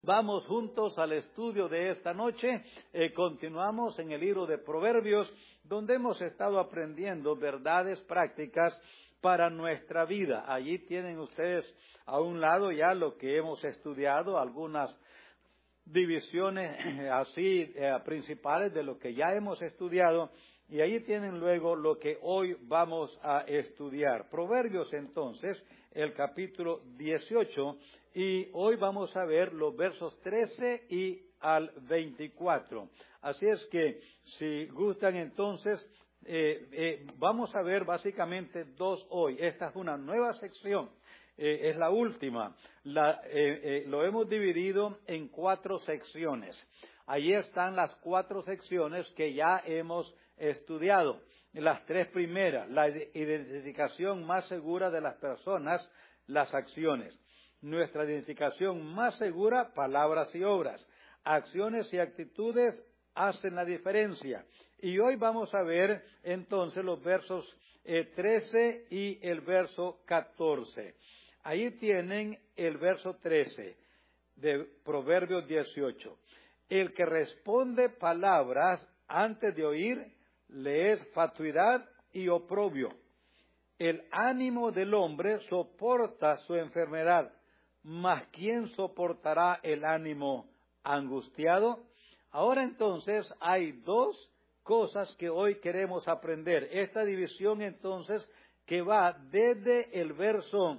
Vamos juntos al estudio de esta noche. Continuamos en el libro de Proverbios, donde hemos estado aprendiendo verdades prácticas para nuestra vida. Allí tienen ustedes a un lado ya lo que hemos estudiado, algunas divisiones así principales de lo que ya hemos estudiado, y ahí tienen luego lo que hoy vamos a estudiar. Proverbios entonces, el capítulo 18, y hoy vamos a ver los versos 13 y al 24. Así es que, si gustan entonces, vamos a ver básicamente dos hoy. Esta es una nueva sección, es la última. Lo hemos dividido en 4 secciones. Allí están las 4 secciones que ya hemos estudiado. Las 3 primeras, la identificación más segura de las personas, las acciones. Nuestra identificación más segura, palabras y obras. Acciones y actitudes hacen la diferencia. Y hoy vamos a ver entonces los versos 13 y el verso 14. Ahí tienen el verso 13 de Proverbios 18. El que responde palabras antes de oír, le es fatuidad y oprobio. El ánimo del hombre soporta su enfermedad, mas ¿quién soportará el ánimo angustiado? Ahora entonces hay 2 cosas que hoy queremos aprender. Esta división entonces que va desde el verso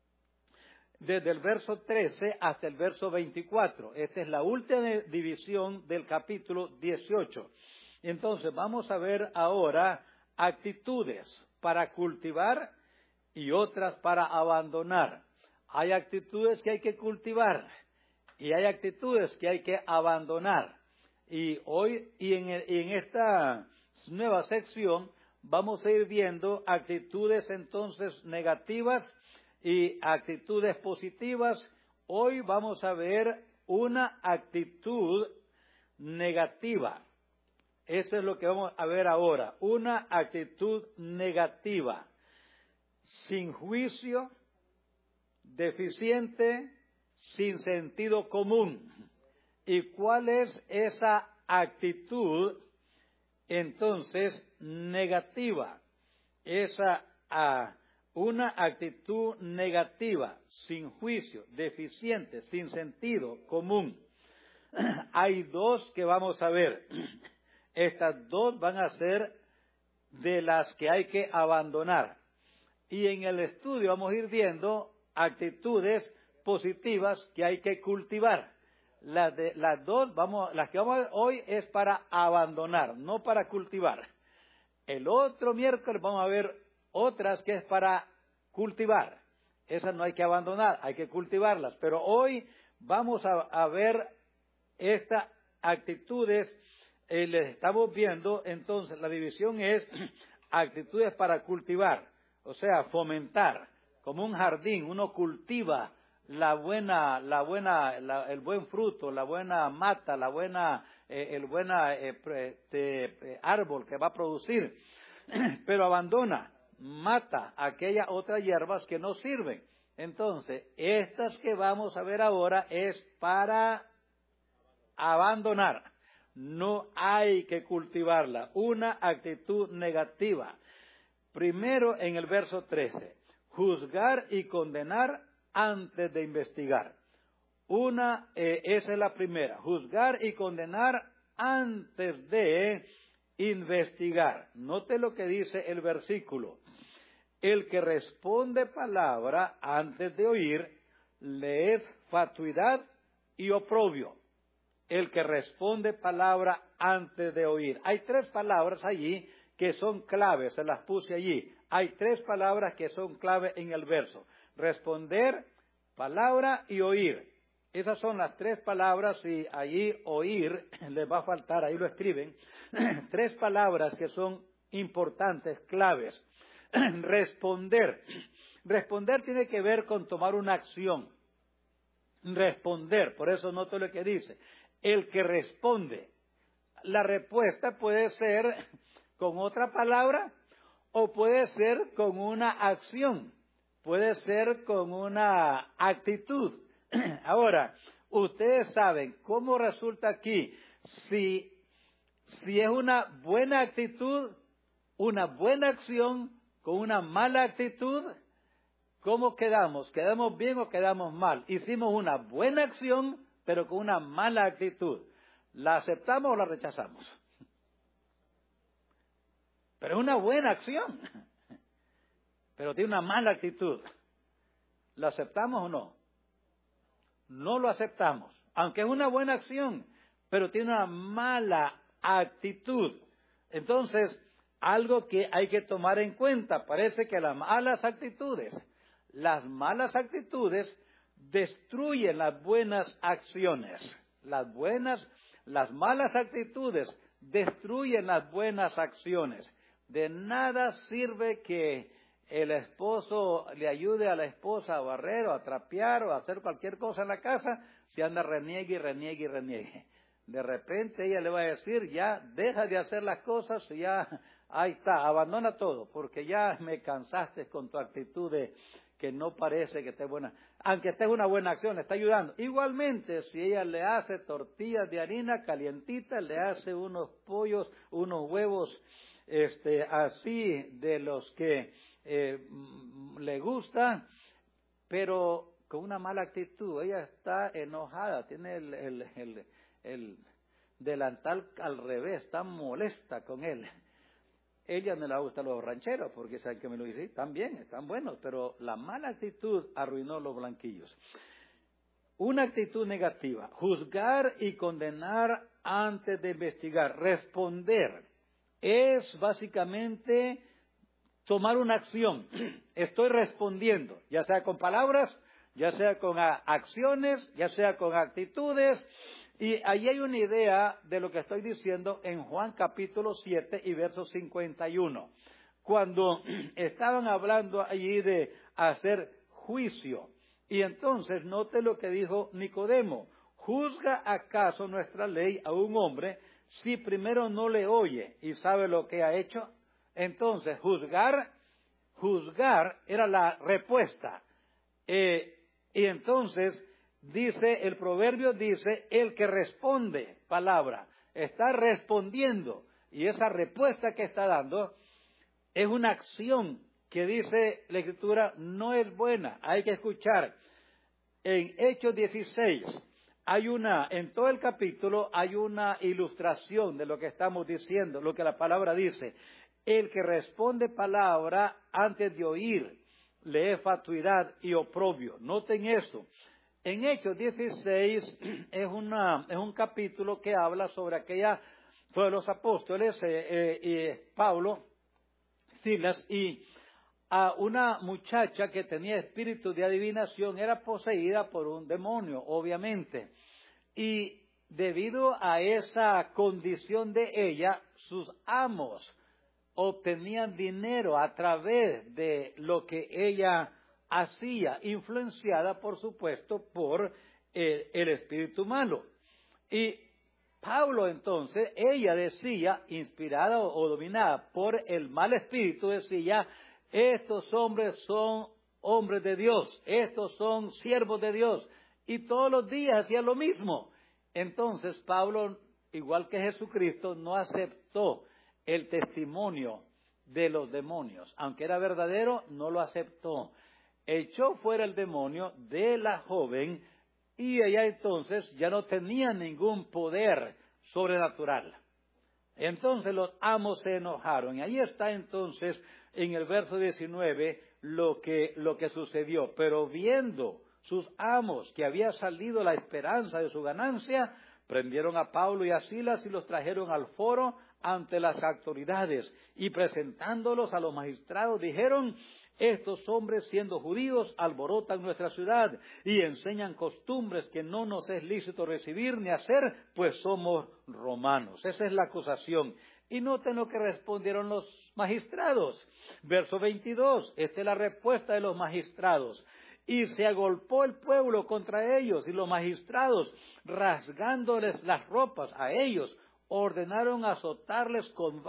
13 hasta el verso 24. Esta es la última división del capítulo 18. Entonces vamos a ver ahora actitudes para cultivar y otras para abandonar. Hay actitudes que hay que cultivar y hay actitudes que hay que abandonar. Y hoy en esta nueva sección vamos a ir viendo actitudes entonces negativas y actitudes positivas. Hoy vamos a ver una actitud negativa. Eso es lo que vamos a ver ahora. Una actitud negativa, sin juicio, deficiente, sin sentido común. ¿Y cuál es esa actitud entonces negativa? Una actitud negativa, sin juicio, deficiente, sin sentido común. Hay 2 que vamos a ver. Estas 2 van a ser de las que hay que abandonar. Y en el estudio vamos a ir viendo actitudes positivas que hay que cultivar. Las que vamos a ver hoy es para abandonar, no para cultivar. El otro miércoles vamos a ver otras que es para cultivar. Esas no hay que abandonar, hay que cultivarlas. Pero hoy vamos a ver estas actitudes. Les estamos viendo, entonces, la división es actitudes para cultivar, o sea, fomentar, como un jardín, uno cultiva el buen fruto, la buena mata, el buen árbol que va a producir, pero abandona, mata aquellas otras hierbas que no sirven. Entonces, estas que vamos a ver ahora es para abandonar. No hay que cultivarla. Una actitud negativa. Primero en el verso 13. Juzgar y condenar antes de investigar. Esa es la primera. Juzgar y condenar antes de investigar. Note lo que dice el versículo. El que responde palabra antes de oír, le es fatuidad y oprobio. El que responde palabra antes de oír. Hay 3 palabras allí que son claves, se las puse allí. Hay 3 palabras que son clave en el verso. Responder, palabra y oír. Esas son las 3 palabras, y allí oír les va a faltar, ahí lo escriben. 3 palabras que son importantes, claves. Responder. Responder tiene que ver con tomar una acción. Responder, por eso noto lo que dice. El que responde. La respuesta puede ser con otra palabra o puede ser con una acción, puede ser con una actitud. Ahora, Ustedes saben cómo resulta aquí. Si es una buena actitud, una buena acción, con una mala actitud, ¿cómo quedamos? ¿Quedamos bien o quedamos mal? Hicimos una buena acción, pero con una mala actitud. ¿La aceptamos o la rechazamos? Pero es una buena acción, pero tiene una mala actitud. ¿Lo aceptamos o no? No lo aceptamos, aunque es una buena acción, pero tiene una mala actitud. Entonces, algo que hay que tomar en cuenta, parece que las malas actitudes destruyen las buenas acciones. Las malas actitudes destruyen las buenas acciones. De nada sirve que el esposo le ayude a la esposa a barrer o a trapear o a hacer cualquier cosa en la casa si anda reniegue y reniegue y reniegue. De repente ella le va a decir, ya deja de hacer las cosas, ya ahí está, abandona todo, porque ya me cansaste con tu actitud de que no parece que esté buena. Aunque esté una buena acción, le está ayudando. Igualmente, si ella le hace tortillas de harina calientitas, le hace unos pollos, unos huevos, así de los que le gusta, pero con una mala actitud. Ella está enojada, tiene el delantal al revés, está molesta con él. Ella no le gusta los rancheros, porque saben que me lo dice, están bien, están buenos, pero la mala actitud arruinó los blanquillos. Una actitud negativa, juzgar y condenar antes de investigar, responder, es básicamente tomar una acción. Estoy respondiendo, ya sea con palabras, ya sea con acciones, ya sea con actitudes. Y ahí hay una idea de lo que estoy diciendo en Juan capítulo 7 y verso 51. Cuando estaban hablando allí de hacer juicio. Y entonces note lo que dijo Nicodemo. ¿Juzga acaso nuestra ley a un hombre si primero no le oye y sabe lo que ha hecho? Entonces, juzgar era la respuesta. Y entonces, el proverbio dice, el que responde palabra, está respondiendo. Y esa respuesta que está dando es una acción que dice la Escritura no es buena, hay que escuchar. En Hechos 16, en todo el capítulo hay una ilustración de lo que estamos diciendo, lo que la palabra dice. El que responde palabra antes de oír, le es fatuidad y oprobio. Noten eso. En Hechos 16 es un capítulo que habla sobre los apóstoles, Pablo, Silas, y a una muchacha que tenía espíritu de adivinación, era poseída por un demonio, obviamente. Y debido a esa condición de ella, sus amos obtenían dinero a través de lo que ella hacía, influenciada, por supuesto, por el espíritu malo. Y Pablo, entonces, ella decía, inspirada o dominada por el mal espíritu, decía, estos hombres son hombres de Dios, estos son siervos de Dios, y todos los días hacía lo mismo. Entonces, Pablo, igual que Jesucristo, no aceptó el testimonio de los demonios. Aunque era verdadero, no lo aceptó. Echó fuera el demonio de la joven y ella entonces ya no tenía ningún poder sobrenatural. Entonces los amos se enojaron. Y ahí está entonces en el verso 19 lo que sucedió. Pero viendo sus amos que había salido la esperanza de su ganancia, prendieron a Pablo y a Silas y los trajeron al foro ante las autoridades, y presentándolos a los magistrados dijeron, estos hombres siendo judíos alborotan nuestra ciudad y enseñan costumbres que no nos es lícito recibir ni hacer, pues somos romanos. Esa es la acusación. Y noten lo que respondieron los magistrados. Verso 22, esta es la respuesta de los magistrados. Y se agolpó el pueblo contra ellos, y los magistrados, rasgándoles las ropas a ellos, ordenaron azotarles con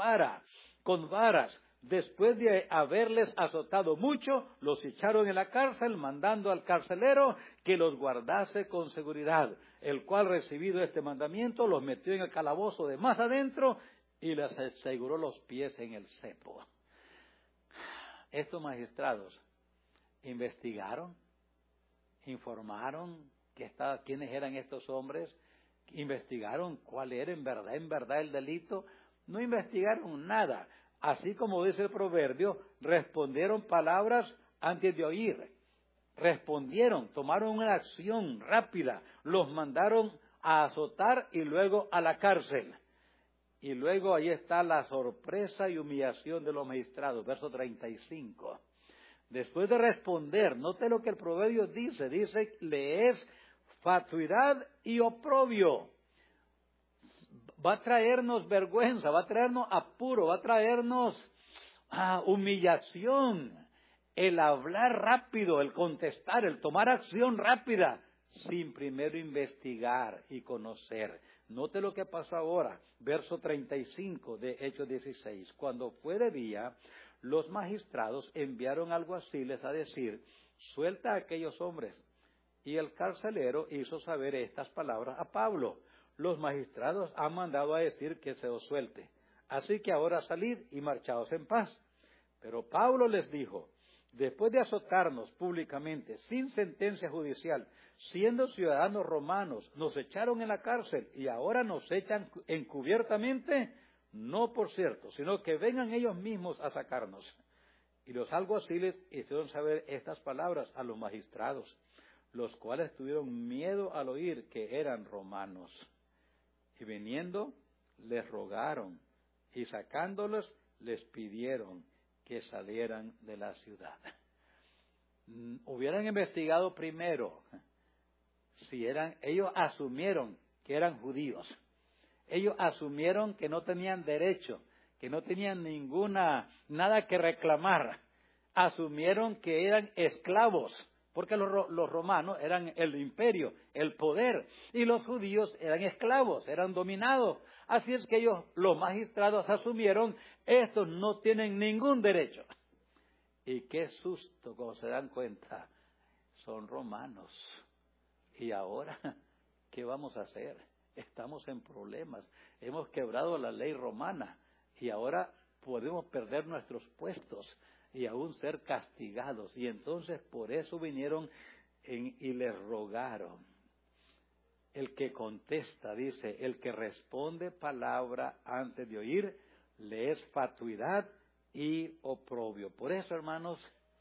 varas. Después de haberles azotado mucho, los echaron en la cárcel, mandando al carcelero que los guardase con seguridad. el cual recibido este mandamiento los metió en el calabozo de más adentro y les aseguró los pies en el cepo. Estos magistrados investigaron, informaron quiénes eran estos hombres, investigaron cuál era en verdad el delito, no investigaron nada. Así como dice el proverbio, respondieron palabras antes de oír. Respondieron, tomaron una acción rápida, los mandaron a azotar y luego a la cárcel. Y luego ahí está la sorpresa y humillación de los magistrados, verso 35. Después de responder, note lo que el proverbio dice, le es fatuidad y oprobio. Va a traernos vergüenza, va a traernos apuro, va a traernos humillación, el hablar rápido, el contestar, el tomar acción rápida, sin primero investigar y conocer. Note lo que pasó ahora, verso 35 de Hechos 16. Cuando fue de día, los magistrados enviaron alguaciles a decir, suelta a aquellos hombres. Y el carcelero hizo saber estas palabras a Pablo. Los magistrados han mandado a decir que se os suelte. Así que ahora salid y marchaos en paz. Pero Pablo les dijo, después de azotarnos públicamente, sin sentencia judicial, siendo ciudadanos romanos, nos echaron en la cárcel y ahora nos echan encubiertamente, no por cierto, sino que vengan ellos mismos a sacarnos. Y los alguaciles hicieron saber estas palabras a los magistrados, los cuales tuvieron miedo al oír que eran romanos. Y viniendo, les rogaron, y sacándolos, les pidieron que salieran de la ciudad. Hubieran investigado primero, ellos asumieron que eran judíos. Ellos asumieron que no tenían derecho, que no tenían nada que reclamar. Asumieron que eran esclavos, porque los romanos eran el imperio, el poder, y los judíos eran esclavos, eran dominados. Así es que ellos, los magistrados, asumieron, estos no tienen ningún derecho. Y qué susto cuando se dan cuenta, son romanos. Y ahora, ¿qué vamos a hacer? Estamos en problemas, hemos quebrado la ley romana y ahora podemos perder nuestros puestos y aún ser castigados. Y entonces por eso vinieron y les rogaron. El que contesta, dice, el que responde palabra antes de oír, le es fatuidad y oprobio. Por eso, hermanos,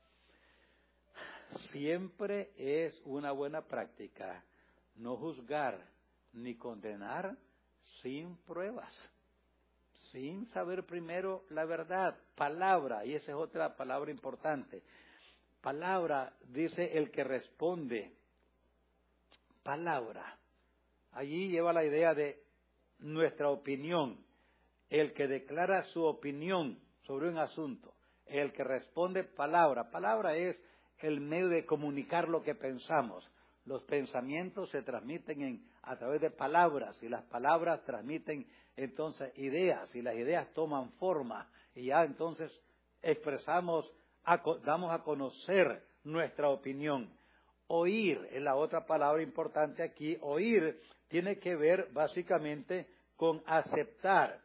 siempre es una buena práctica no juzgar ni condenar sin pruebas, sin saber primero la verdad. Palabra, y esa es otra palabra importante. Palabra, dice el que responde. Palabra. Allí lleva la idea de nuestra opinión. El que declara su opinión sobre un asunto. El que responde palabra. Palabra es el medio de comunicar lo que pensamos. Los pensamientos se transmiten a través de palabras y las palabras transmiten entonces ideas y las ideas toman forma y ya entonces expresamos, damos a conocer nuestra opinión. Oír es la otra palabra importante aquí. Oír tiene que ver básicamente con aceptar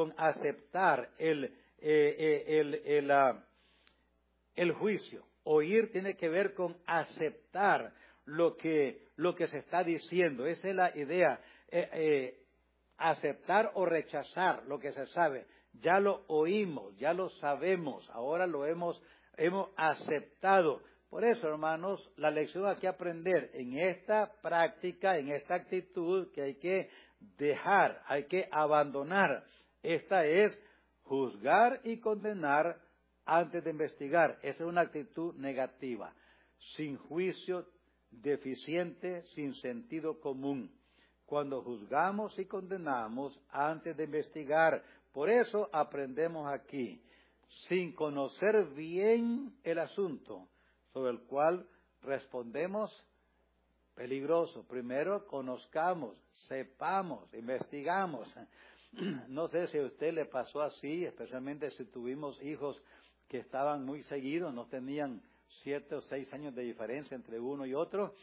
el juicio. Oír tiene que ver con aceptar lo que se está diciendo. Esa es la idea. Aceptar o rechazar lo que se sabe. Ya lo oímos, ya lo sabemos, ahora lo hemos aceptado. Por eso, hermanos, la lección hay que aprender en esta práctica, en esta actitud que hay que dejar, hay que abandonar. Esta es juzgar y condenar antes de investigar. Esa es una actitud negativa, sin juicio, deficiente, sin sentido común. Cuando juzgamos y condenamos antes de investigar. Por eso aprendemos aquí, sin conocer bien el asunto sobre el cual respondemos, peligroso. Primero conozcamos, sepamos, investigamos. No sé si a usted le pasó así, especialmente si tuvimos hijos que estaban muy seguidos, no tenían 7 o 6 años de diferencia entre uno y otro,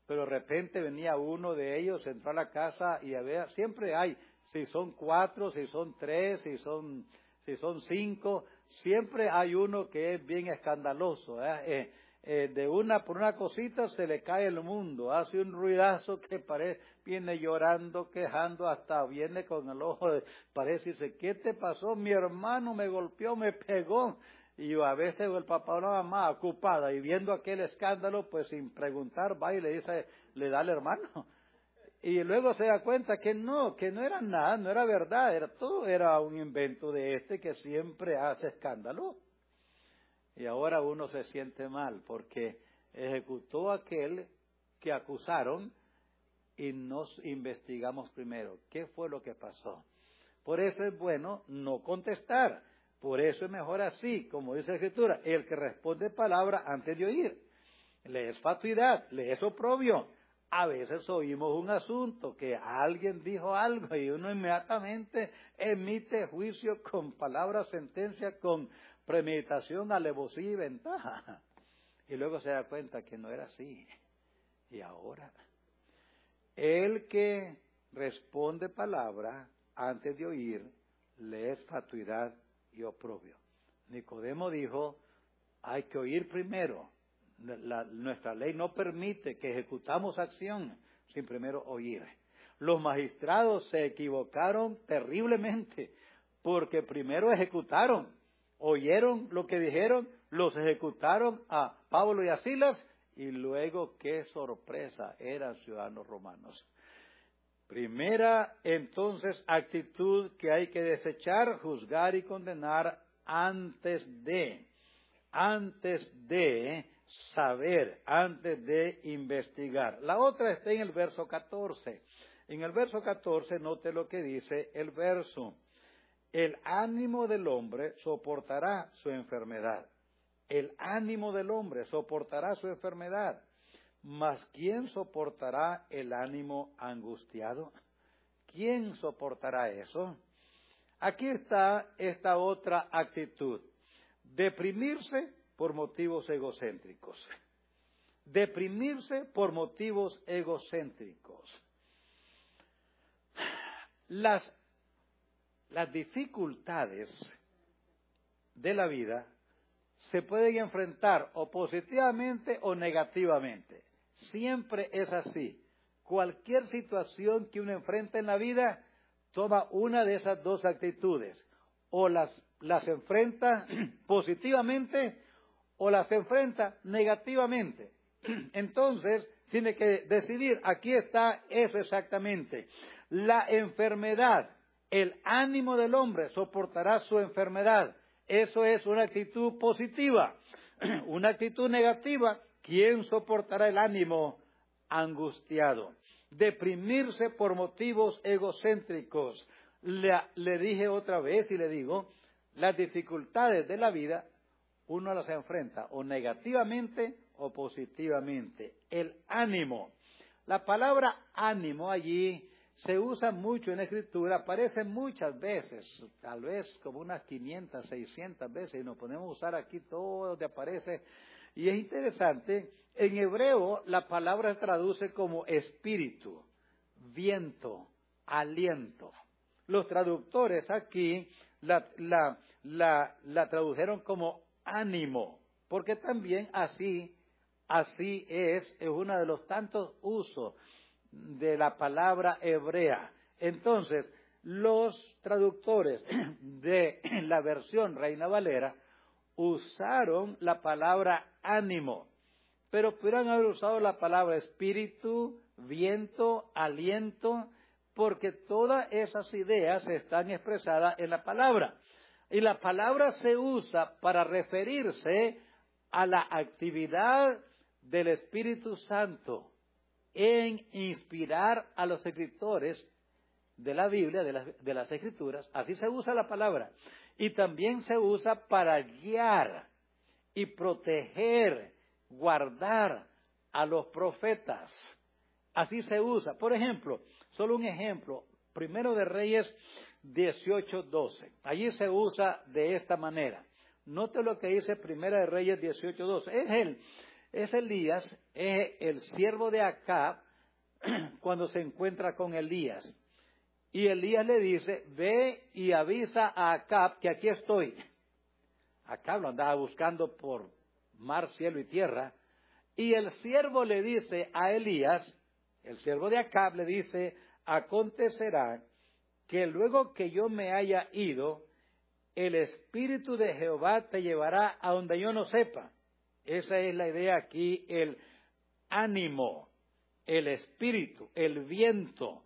pero de repente venía uno de ellos, entró a la casa y había, siempre hay, si son 4, si son 3, si son 5, siempre hay uno que es bien escandaloso, por una cosita se le cae el mundo, hace un ruidazo que viene llorando, quejando, hasta viene con el ojo, parece, dice, ¿qué te pasó? Mi hermano me golpeó, me pegó. Y a veces el papá o la mamá ocupada y viendo aquel escándalo, pues sin preguntar, va y le dice, le da al hermano. Y luego se da cuenta que no era nada, no era verdad, todo era un invento de que siempre hace escándalo. Y ahora uno se siente mal porque ejecutó aquel que acusaron y nos investigamos primero. ¿Qué fue lo que pasó? Por eso es bueno no contestar. Por eso es mejor así, como dice la Escritura, el que responde palabra antes de oír. Le es fatuidad, le es oprobio. A veces oímos un asunto que alguien dijo algo y uno inmediatamente emite juicio con palabra, sentencia, con premeditación, alevosía y ventaja. Y luego se da cuenta que no era así. Y ahora, el que responde palabra antes de oír, le es fatuidad y oprobio. Nicodemo dijo, hay que oír primero. Nuestra ley no permite que ejecutamos acción sin primero oír. Los magistrados se equivocaron terriblemente porque primero ejecutaron, oyeron lo que dijeron, los ejecutaron a Pablo y a Silas y luego, qué sorpresa, eran ciudadanos romanos. Primera, entonces, actitud que hay que desechar, juzgar y condenar antes de saber, antes de investigar. La otra está en el verso 14. En el verso 14, note lo que dice el verso. El ánimo del hombre soportará su enfermedad. El ánimo del hombre soportará su enfermedad. Mas ¿quién soportará el ánimo angustiado? ¿Quién soportará eso? Aquí está esta otra actitud. Deprimirse por motivos egocéntricos. Deprimirse por motivos egocéntricos. Las dificultades de la vida se pueden enfrentar o positivamente o negativamente. Siempre es así. Cualquier situación que uno enfrenta en la vida, toma una de esas dos actitudes. O las enfrenta positivamente o las enfrenta negativamente. Entonces, tiene que decidir, aquí está eso exactamente. La enfermedad, el ánimo del hombre soportará su enfermedad. Eso es una actitud positiva. Una actitud negativa, ¿quién soportará el ánimo angustiado? Deprimirse por motivos egocéntricos. Le dije otra vez y le digo, las dificultades de la vida, uno las enfrenta o negativamente o positivamente. El ánimo. La palabra ánimo allí se usa mucho en la Escritura, aparece muchas veces, tal vez como unas 500, 600 veces, y nos ponemos a usar aquí todo donde aparece. Y es interesante, en hebreo la palabra se traduce como espíritu, viento, aliento. Los traductores aquí la tradujeron como ánimo, porque también así es uno de los tantos usos de la palabra hebrea. Entonces, los traductores de la versión Reina Valera usaron la palabra ánimo, pero pudieran haber usado la palabra espíritu, viento, aliento, porque todas esas ideas están expresadas en la palabra. Y la palabra se usa para referirse a la actividad del Espíritu Santo en inspirar a los escritores de la Biblia, de las Escrituras. Así se usa la palabra. Y también se usa para guiar y proteger, guardar a los profetas. Así se usa. Por ejemplo, solo un ejemplo, Primero de Reyes 18:12. Allí se usa de esta manera. Note lo que dice Primera de Reyes 18:12. Es Elías, es el siervo de Acab, cuando se encuentra con Elías. Y Elías le dice, ve y avisa a Acab que aquí estoy. Acab lo andaba buscando por mar, cielo y tierra. Y el siervo le dice a Elías, el siervo de Acab le dice, acontecerá que luego que yo me haya ido, el Espíritu de Jehová te llevará a donde yo no sepa. Esa es la idea aquí, el ánimo, el espíritu, el viento,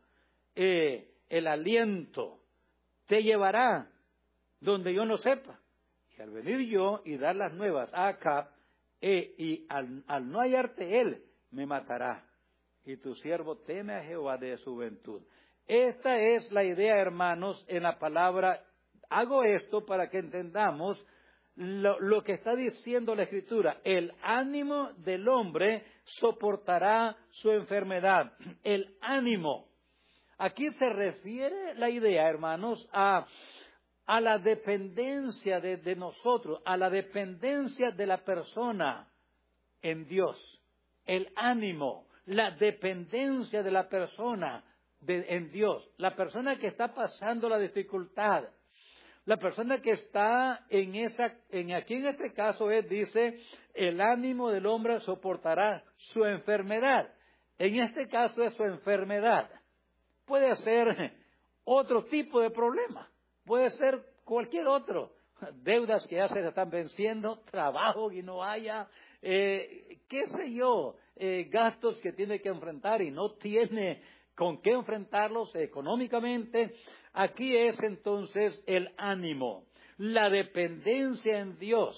el aliento, te llevará donde yo no sepa. Y al venir yo y dar las nuevas a Acab, y al no hallarte él, me matará. Y tu siervo teme a Jehová de su juventud. Esta es la idea, hermanos, en la palabra. Hago esto para que entendamos lo que está diciendo la Escritura. El ánimo del hombre soportará su enfermedad. El ánimo. Aquí se refiere la idea, hermanos, a la dependencia de nosotros, a la dependencia de la persona en Dios. El ánimo, la dependencia de la persona en Dios. La persona que está pasando la dificultad. La persona que está aquí en este caso dice, el ánimo del hombre soportará su enfermedad. En este caso es su enfermedad. Puede ser otro tipo de problema. Puede ser cualquier otro. Deudas que ya se están venciendo, trabajo que no haya, qué sé yo, gastos que tiene que enfrentar y no tiene con qué enfrentarlos económicamente. Aquí es entonces el ánimo. La dependencia en Dios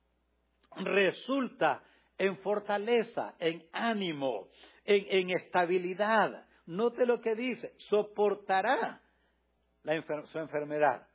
resulta en fortaleza, en ánimo, en estabilidad. Note lo que dice, soportará su enfermedad.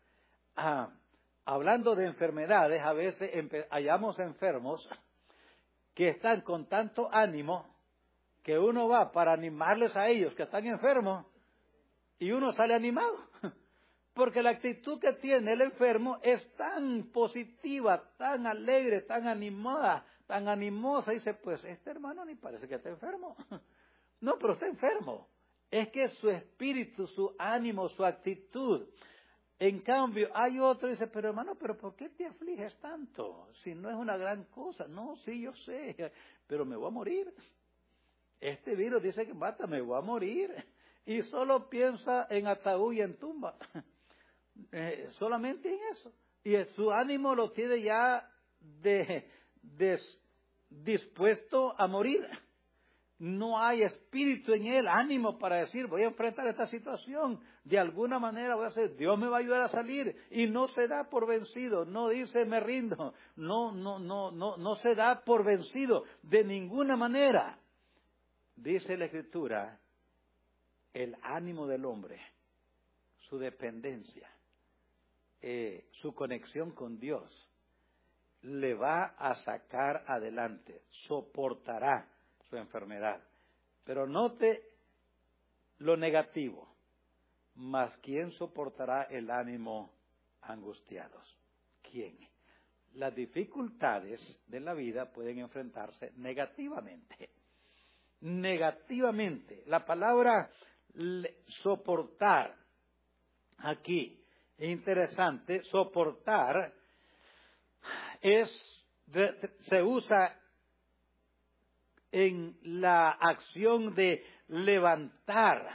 Hablando de enfermedades, a veces hallamos enfermos que están con tanto ánimo que uno va para animarles a ellos que están enfermos y uno sale animado. Porque la actitud que tiene el enfermo es tan positiva, tan alegre, tan animada, tan animosa. Dice, pues este hermano ni parece que está enfermo. No, pero está enfermo. Es que su espíritu, su ánimo, su actitud. En cambio, hay otro que dice, pero hermano, ¿pero por qué te afliges tanto? Si no es una gran cosa. No, sí, yo sé, pero me voy a morir. Este virus dice que mata, me voy a morir. Y solo piensa en ataúd y en tumba. Solamente en eso. Y su ánimo lo tiene ya dispuesto a morir. No hay espíritu en él, ánimo para decir, voy a enfrentar esta situación, de alguna manera voy a hacer, Dios me va a ayudar a salir, y no se da por vencido, no dice me rindo, no se da por vencido, de ninguna manera. Dice la Escritura, el ánimo del hombre, su dependencia, su conexión con Dios, le va a sacar adelante, soportará su enfermedad. Pero note lo negativo. Mas ¿quién soportará el ánimo angustiados? ¿Quién? Las dificultades de la vida pueden enfrentarse negativamente. Negativamente. La palabra soportar aquí es interesante. Soportar se usa en la acción de levantar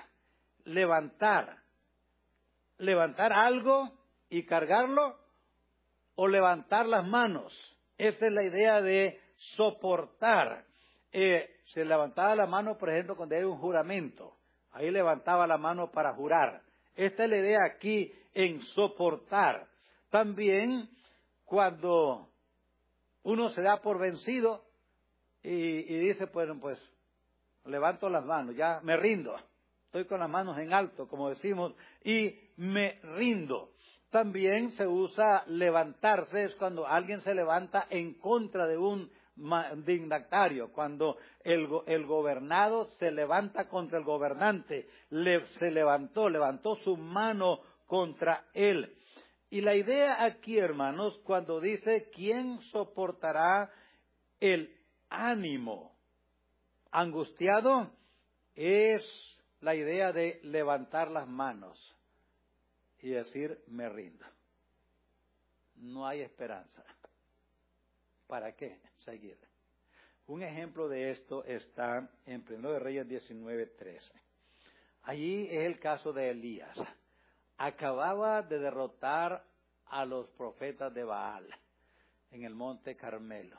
algo y cargarlo, o levantar las manos. Esta es la idea de soportar. Se levantaba la mano, por ejemplo, cuando hay un juramento. Ahí levantaba la mano para jurar. Esta es la idea aquí en soportar. También cuando uno se da por vencido, y dice, pues, levanto las manos, ya me rindo. Estoy con las manos en alto, como decimos, y me rindo. También se usa levantarse, es cuando alguien se levanta en contra de un dignatario, cuando el gobernado se levanta contra el gobernante, se levantó su mano contra él. Y la idea aquí, hermanos, cuando dice, ¿quién soportará el ánimo. Angustiado es la idea de levantar las manos y decir, me rindo. No hay esperanza. ¿Para qué seguir? Un ejemplo de esto está en 1 Reyes 19:13. Allí es el caso de Elías. Acababa de derrotar a los profetas de Baal en el monte Carmelo.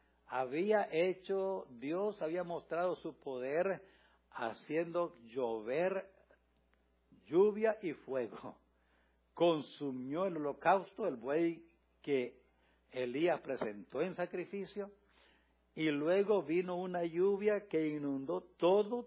Dios había mostrado su poder haciendo llover lluvia y fuego. Consumió el holocausto, el buey que Elías presentó en sacrificio, y luego vino una lluvia que inundó todo.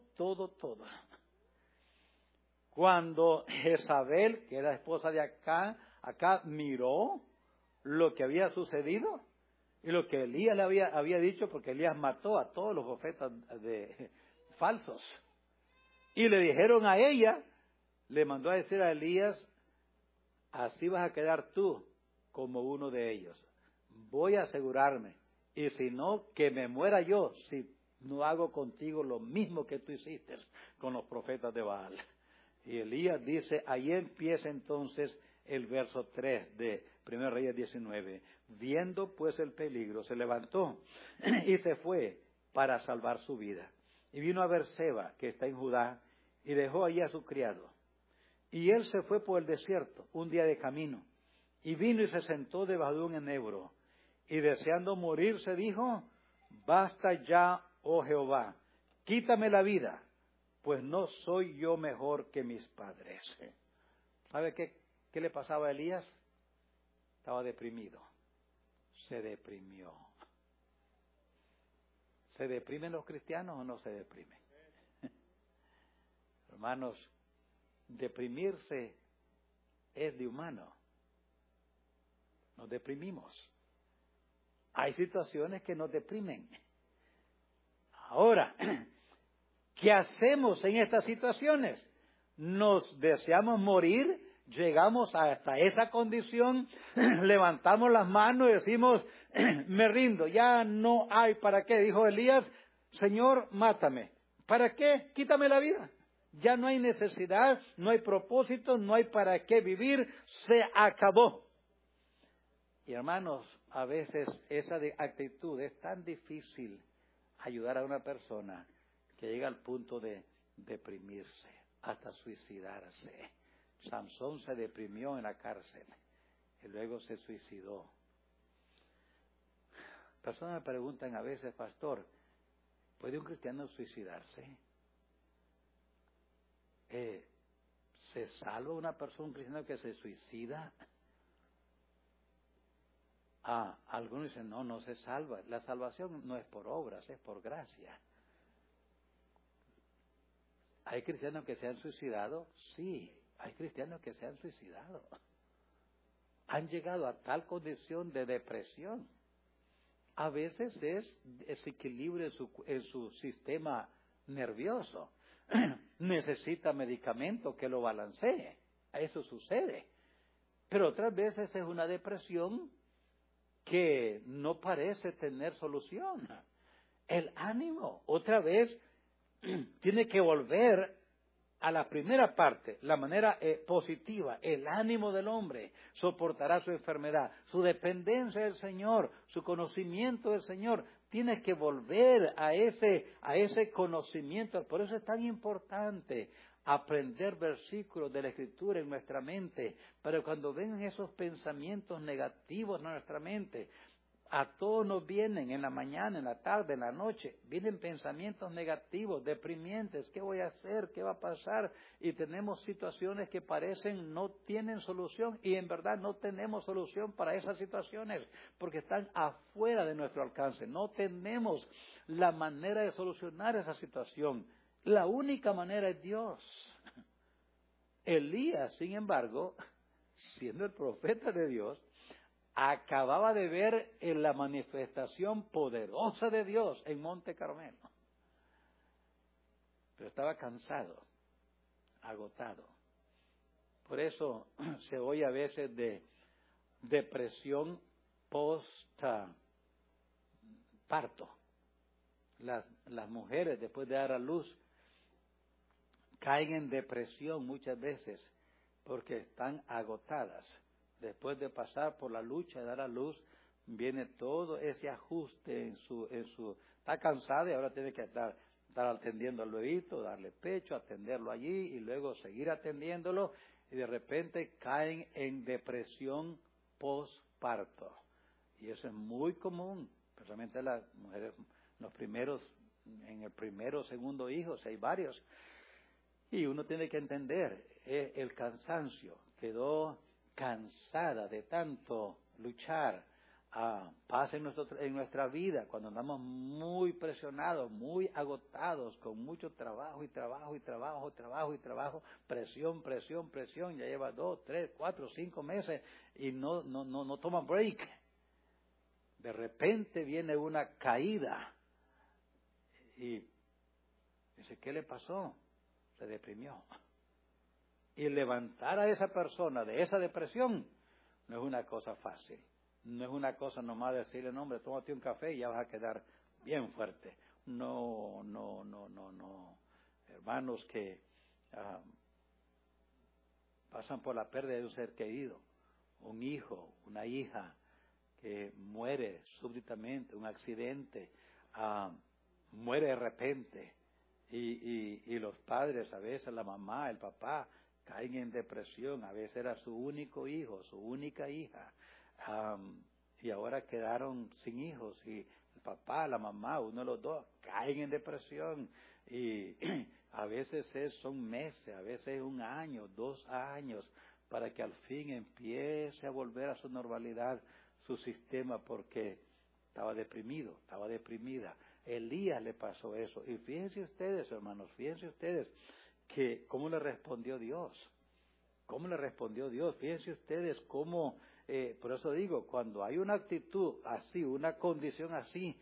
Cuando Jezabel, que era esposa de acá miró lo que había sucedido y lo que Elías le había dicho, porque Elías mató a todos los profetas falsos. Y le dijeron a ella, le mandó a decir a Elías, así vas a quedar tú como uno de ellos. Voy a asegurarme, y si no, que me muera yo, si no hago contigo lo mismo que tú hiciste con los profetas de Baal. Y Elías dice, ahí empieza entonces el verso 3 de 1 Reyes 19. Viendo pues el peligro, se levantó y se fue para salvar su vida. Y vino a Berseba, que está en Judá, y dejó allí a su criado. Y él se fue por el desierto, un día de camino, y vino y se sentó debajo de un enebro. Y deseando morir, se dijo, basta ya, oh Jehová, quítame la vida, pues no soy yo mejor que mis padres. ¿Sabe qué le pasaba a Elías? Estaba deprimido. Se deprimió. ¿Se deprimen los cristianos o no se deprimen? Hermanos, deprimirse es de humano. Nos deprimimos. Hay situaciones que nos deprimen. Ahora, ¿qué hacemos en estas situaciones? Nos deseamos morir, llegamos hasta esa condición, levantamos las manos y decimos, me rindo, ya no hay para qué. Dijo Elías, Señor, mátame. ¿Para qué? Quítame la vida. Ya no hay necesidad, no hay propósito, no hay para qué vivir, se acabó. Y hermanos, a veces esa actitud es tan difícil ayudar a una persona que llega al punto de deprimirse, hasta suicidarse. Sansón se deprimió en la cárcel y luego se suicidó. Personas me preguntan a veces, pastor, ¿puede un cristiano suicidarse? ¿Se salva una persona, un cristiano que se suicida? Algunos dicen, no se salva. La salvación no es por obras, es por gracia. ¿Hay cristianos que se han suicidado? Sí, hay cristianos que se han suicidado. Han llegado a tal condición de depresión. A veces es desequilibrio en su sistema nervioso. Necesita medicamento que lo balancee. Eso sucede. Pero otras veces es una depresión que no parece tener solución. El ánimo, otra vez, tiene que volver a la primera parte, la manera positiva. El ánimo del hombre soportará su enfermedad, su dependencia del Señor, su conocimiento del Señor. Tiene que volver a ese conocimiento. Por eso es tan importante aprender versículos de la Escritura en nuestra mente, pero cuando vengan esos pensamientos negativos en nuestra mente, a todos nos vienen en la mañana, en la tarde, en la noche, vienen pensamientos negativos, deprimientes. ¿Qué voy a hacer? ¿Qué va a pasar? Y tenemos situaciones que parecen no tienen solución, y en verdad no tenemos solución para esas situaciones, porque están afuera de nuestro alcance. No tenemos la manera de solucionar esa situación. La única manera es Dios. Elías, sin embargo, siendo el profeta de Dios, acababa de ver en la manifestación poderosa de Dios en Monte Carmelo. Pero estaba cansado, agotado. Por eso se oye a veces de depresión post-parto. las mujeres después de dar a luz caen en depresión muchas veces porque están agotadas. Después de pasar por la lucha de dar a luz, viene todo ese ajuste está cansada y ahora tiene que estar atendiendo al bebito, darle pecho, atenderlo allí y luego seguir atendiéndolo y de repente caen en depresión postparto. Y eso es muy común, especialmente las mujeres, en el primero o segundo hijo, si hay varios. Y uno tiene que entender, el cansancio, quedó cansada de tanto luchar. Pasa en nuestra vida cuando andamos muy presionados, muy agotados, con mucho trabajo, presión, ya lleva 2, 3, 4, 5 meses y no toma break. De repente viene una caída y dice, ¿qué le pasó? Se deprimió. Y levantar a esa persona de esa depresión no es una cosa fácil. No es una cosa nomás decirle, no hombre, tómate un café y ya vas a quedar bien fuerte. No. Hermanos que pasan por la pérdida de un ser querido, un hijo, una hija que muere súbitamente, un accidente, muere de repente. Y los padres, a veces la mamá, el papá, caen en depresión. A veces era su único hijo, su única hija. Y ahora quedaron sin hijos. Y el papá, la mamá, uno de los dos, caen en depresión. Y a veces son meses, a veces 1 año, 2 años, para que al fin empiece a volver a su normalidad, su sistema, porque estaba deprimido, estaba deprimida. Elías le pasó eso. Y fíjense ustedes, hermanos, que cómo le respondió Dios. ¿Cómo le respondió Dios? Fíjense ustedes cómo, por eso digo, cuando hay una actitud así, una condición así,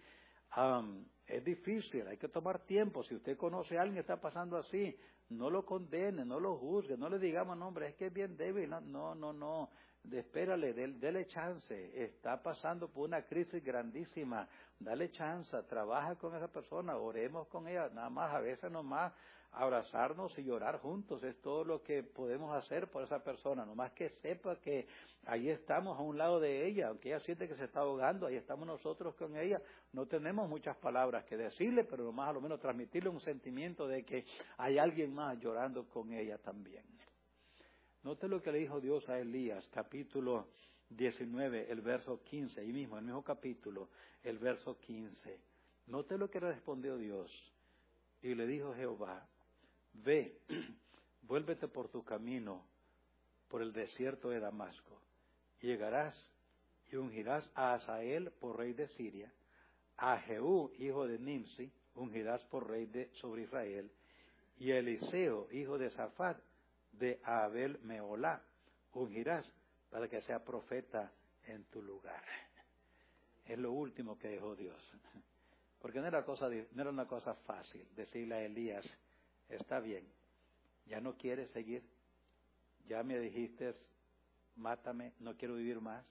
es difícil, hay que tomar tiempo. Si usted conoce a alguien que está pasando así, no lo condene, no lo juzgue, no le digamos, no hombre, es que es bien débil, no. Espérale, dele chance, está pasando por una crisis grandísima, dale chance, trabaja con esa persona, oremos con ella, nada más, a veces nomás abrazarnos y llorar juntos, es todo lo que podemos hacer por esa persona, nomás que sepa que ahí estamos a un lado de ella, aunque ella siente que se está ahogando, ahí estamos nosotros con ella, no tenemos muchas palabras que decirle, pero nomás a lo menos transmitirle un sentimiento de que hay alguien más llorando con ella también. Note lo que le dijo Dios a Elías, capítulo 19, el verso 15, ahí mismo, el mismo capítulo, el verso 15. Note lo que le respondió Dios. Y le dijo Jehová, ve, vuélvete por tu camino, por el desierto de Damasco. Llegarás y ungirás a Hazael por rey de Siria, a Jehú, hijo de Nimsi, ungirás por rey sobre Israel, y a Eliseo, hijo de Safat, de Abel Meolá, ungirás para que sea profeta en tu lugar. Es lo último que dejó Dios. Porque no era una cosa fácil decirle a Elías, está bien, ya no quieres seguir, ya me dijiste, mátame, no quiero vivir más,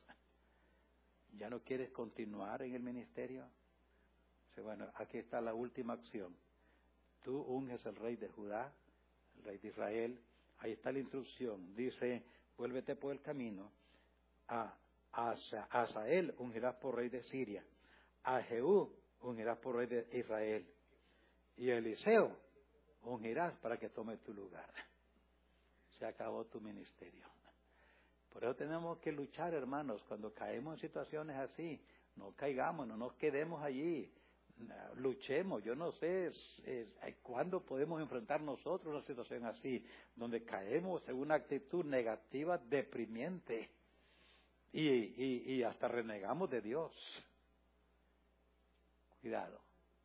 ya no quieres continuar en el ministerio. Dice, bueno, aquí está la última acción. Tú unges al rey de Judá, el rey de Israel. Ahí está la instrucción. Dice, vuélvete por el camino. A Hazael ungirás por rey de Siria. A Jehú ungirás por rey de Israel. Y a Eliseo ungirás para que tome tu lugar. Se acabó tu ministerio. Por eso tenemos que luchar, hermanos, cuando caemos en situaciones así. No caigamos, no nos quedemos allí. Luchemos. Yo no sé cuándo podemos enfrentar nosotros una situación así, donde caemos en una actitud negativa, deprimiente, y hasta renegamos de Dios. Cuidado.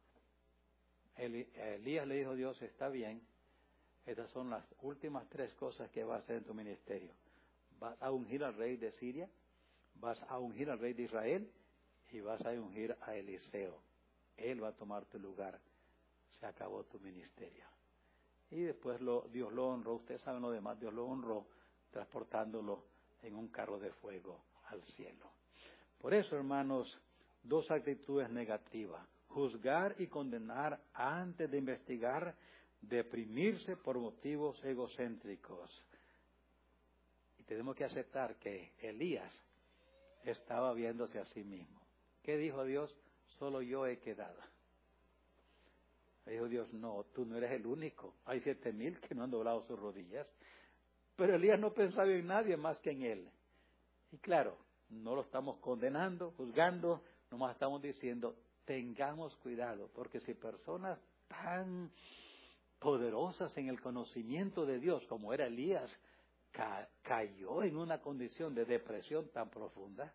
Elías le dijo a Dios, está bien, estas son las últimas 3 cosas que vas a hacer en tu ministerio. Vas a ungir al rey de Siria, vas a ungir al rey de Israel, y vas a ungir a Eliseo. Él va a tomar tu lugar. Se acabó tu ministerio. Y después Dios lo honró. Ustedes saben lo demás. Dios lo honró transportándolo en un carro de fuego al cielo. Por eso, hermanos, 2 actitudes negativas. juzgar y condenar antes de investigar, deprimirse por motivos egocéntricos. Y tenemos que aceptar que Elías estaba viéndose a sí mismo. ¿Qué dijo Dios? Solo yo he quedado. Dijo Dios, no, tú no eres el único. Hay 7,000 que no han doblado sus rodillas. Pero Elías no pensaba en nadie más que en él. Y claro, no lo estamos condenando, juzgando, nomás estamos diciendo, tengamos cuidado, porque si personas tan poderosas en el conocimiento de Dios como era Elías, cayó en una condición de depresión tan profunda,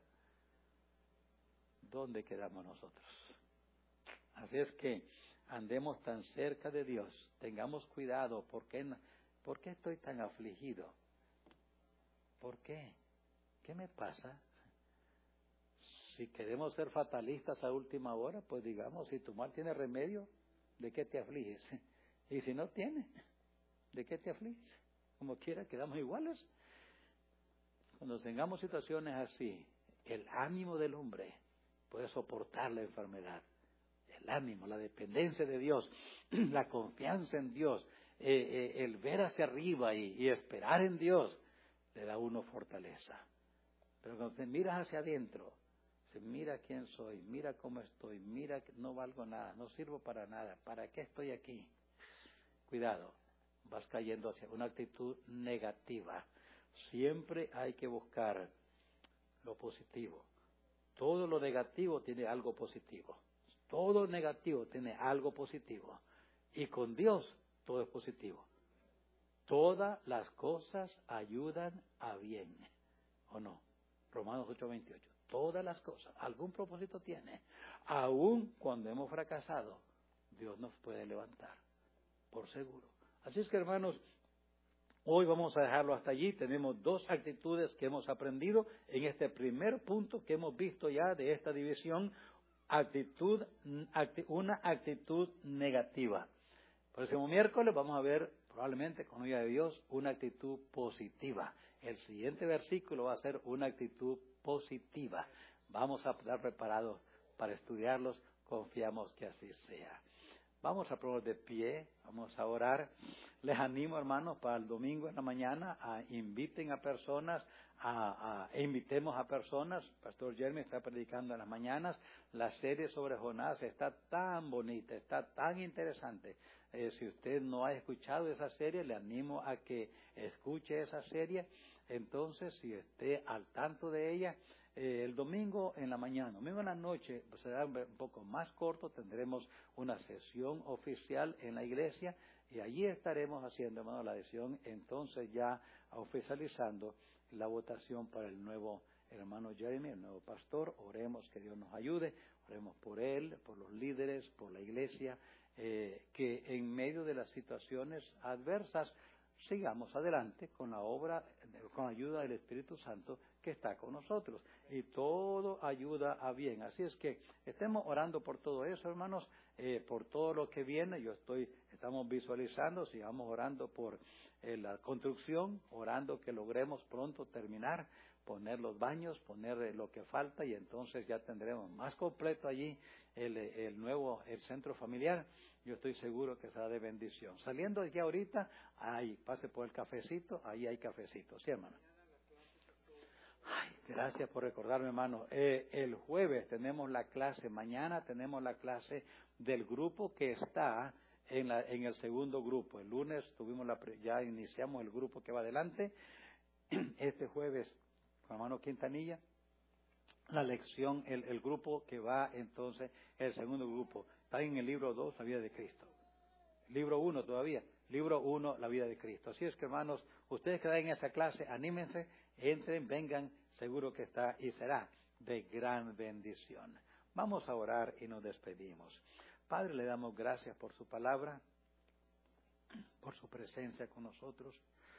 ¿dónde quedamos nosotros? Así es que andemos tan cerca de Dios, tengamos cuidado. ¿Por qué estoy tan afligido? ¿Por qué? ¿Qué me pasa? Si queremos ser fatalistas a última hora, pues digamos, si tu mal tiene remedio, ¿de qué te afliges? Y si no tiene, ¿de qué te afliges? Como quiera, quedamos iguales. Cuando tengamos situaciones así, el ánimo del hombre puede soportar la enfermedad. El ánimo, la dependencia de Dios, la confianza en Dios, el ver hacia arriba y esperar en Dios, le da a uno fortaleza. Pero cuando te miras hacia adentro, mira quién soy, mira cómo estoy, mira que no valgo nada, no sirvo para nada, ¿para qué estoy aquí? Cuidado, vas cayendo hacia una actitud negativa. Siempre hay que buscar lo positivo. Todo lo negativo tiene algo positivo. Todo negativo tiene algo positivo. Y con Dios todo es positivo. Todas las cosas ayudan a bien. ¿O no? Romanos 8:28. Todas las cosas, algún propósito tiene. Aún cuando hemos fracasado, Dios nos puede levantar, por seguro. Así es que, hermanos, hoy vamos a dejarlo hasta allí. Tenemos 2 actitudes que hemos aprendido en este primer punto que hemos visto ya de esta división. Una actitud negativa. El próximo miércoles vamos a ver, probablemente con ayuda de Dios, una actitud positiva. El siguiente versículo va a ser una actitud positiva. Vamos a estar preparados para estudiarlos. Confiamos que así sea. Vamos a poner de pie, vamos a orar. Les animo, hermanos, para el domingo en la mañana, inviten a personas, invitemos a personas. Pastor Jeremy está predicando en las mañanas. La serie sobre Jonás está tan bonita, está tan interesante. Si usted no ha escuchado esa serie, le animo a que escuche esa serie. Entonces, si esté al tanto de ella, el domingo en la mañana, domingo en la noche, pues será un poco más corto, tendremos una sesión oficial en la iglesia y allí estaremos haciendo, hermano, la sesión, entonces ya oficializando la votación para el nuevo hermano Jeremy, el nuevo pastor. Oremos que Dios nos ayude, oremos por él, por los líderes, por la iglesia, que en medio de las situaciones adversas sigamos adelante con la obra, con la ayuda del Espíritu Santo que está con nosotros. Y todo ayuda a bien. Así es que estemos orando por todo eso, hermanos, por todo lo que viene. Estamos visualizando, sigamos orando por la construcción, orando que logremos pronto terminar, poner los baños, poner lo que falta y entonces ya tendremos más completo allí el centro familiar. Yo estoy seguro que será de bendición. Saliendo de aquí ahorita, pase por el cafecito, ahí hay cafecito, ¿sí, hermano? Ay, gracias por recordarme, hermano. El jueves tenemos la clase, mañana tenemos la clase del grupo que está en el segundo grupo. El lunes ya iniciamos el grupo que va adelante. Este jueves, con hermano Quintanilla, la lección, el grupo que va entonces, el segundo grupo, está en el libro 2, la vida de Cristo. Libro 1 todavía, libro 1, la vida de Cristo. Así es que, hermanos, ustedes que dan en esa clase, anímense, entren, vengan, seguro que está y será de gran bendición. Vamos a orar y nos despedimos. Padre, le damos gracias por su palabra, por su presencia con nosotros,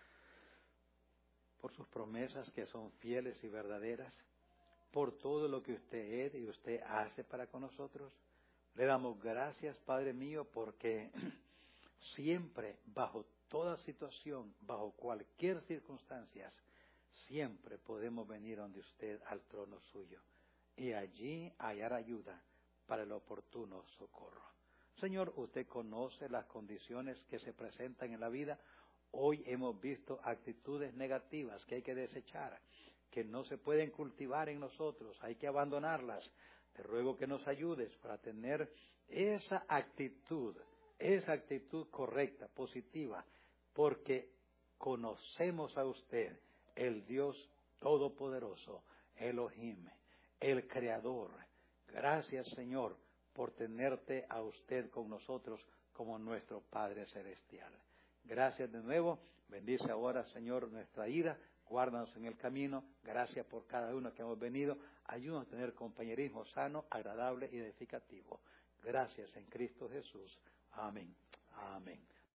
por sus promesas que son fieles y verdaderas, por todo lo que usted es y usted hace para con nosotros. Le damos gracias, Padre mío, porque siempre, bajo toda situación, bajo cualquier circunstancia, siempre podemos venir donde usted al trono suyo y allí hallar ayuda para el oportuno socorro. Señor, usted conoce las condiciones que se presentan en la vida. Hoy hemos visto actitudes negativas que hay que desechar, que no se pueden cultivar en nosotros, hay que abandonarlas. Te ruego que nos ayudes para tener esa actitud correcta, positiva, porque conocemos a usted, el Dios Todopoderoso, Elohim, el Creador. Gracias, Señor, por tenerte a usted con nosotros como nuestro Padre Celestial. Gracias de nuevo. Bendice ahora, Señor, nuestra ida. Guárdanos en el camino. Gracias por cada uno que hemos venido. Ayúdanos a tener compañerismo sano, agradable y edificativo. Gracias en Cristo Jesús. Amén. Amén.